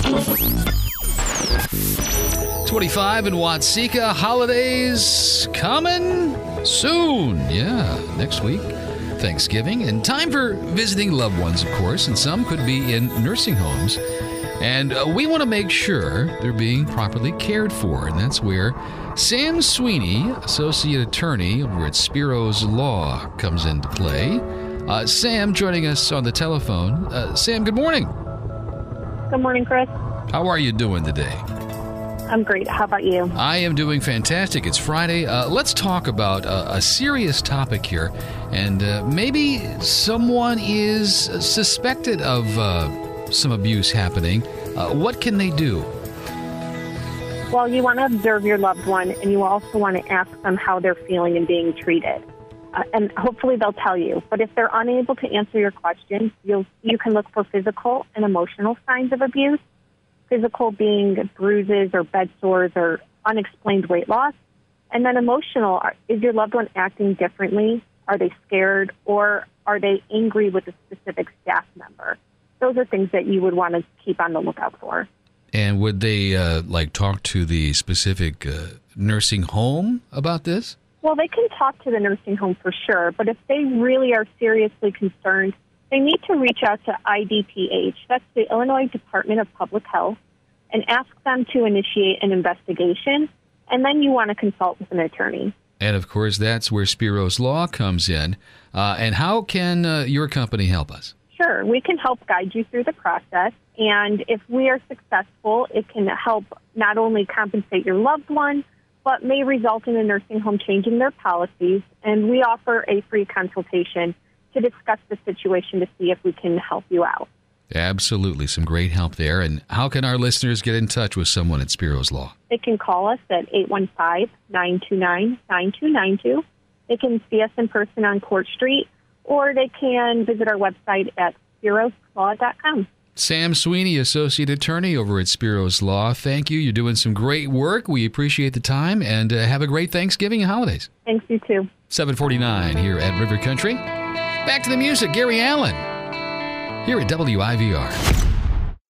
25 in Watseka. Holidays coming soon. Yeah, next week. Thanksgiving. And time for visiting loved ones, of course. And some could be in nursing homes. And we want to make sure they're being properly cared for. And that's where Sam Sweeney, Associate Attorney over at Spiro's Law, comes into play. Sam joining us on the telephone. Sam, good morning. Good morning, Chris. How are you doing today? I'm great. How about you? I am doing fantastic. It's Friday. Let's talk about a serious topic here. And maybe someone is suspected of some abuse happening. What can they do? Well, you want to observe your loved one, and you also want to ask them how they're feeling and being treated. And hopefully they'll tell you. But if they're unable to answer your questions, you can look for physical and emotional signs of abuse. Physical being bruises or bed sores or unexplained weight loss. And then emotional, is your loved one acting differently? Are they scared, or are they angry with a specific staff member? Those are things that you would want to keep on the lookout for. And would they talk to the specific nursing home about this? Well, they can talk to the nursing home for sure, but if they really are seriously concerned, they need to reach out to IDPH, that's the Illinois Department of Public Health, and ask them to initiate an investigation, and then you want to consult with an attorney. And, of course, that's where Spiro's Law comes in. And how can your company help us? Sure. We can help guide you through the process, and if we are successful, it can help not only compensate your loved one, but may result in a nursing home changing their policies, and we offer a free consultation to discuss the situation to see if we can help you out. Absolutely. Some great help there. And how can our listeners get in touch with someone at Spiro's Law? They can call us at 815-929-9292. They can see us in person on Court Street, or they can visit our website at spiroslaw.com. Sam Sweeney, Associate Attorney over at Spiro's Law. Thank you. You're doing some great work. We appreciate the time, and have a great Thanksgiving and holidays. Thanks, you too. 7:49 here at River Country. Back to the music. Gary Allen here at WIVR.